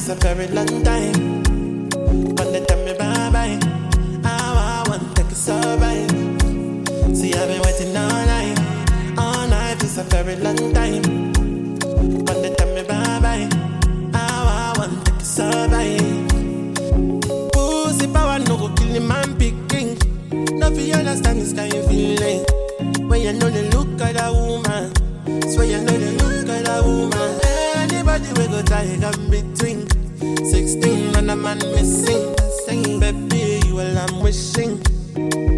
this a very long time. When they tell me bye bye, I want to survive. See, I've been waiting all night, this a very long time. When they tell me bye bye, I want to survive. Pussy power no go kill the man picking. No fi understand this kind of feeling. When you know the look of the woman, so you know the look of the woman. Anybody we go try come between 16 and a man missing. Saying baby, you all I'm wishing.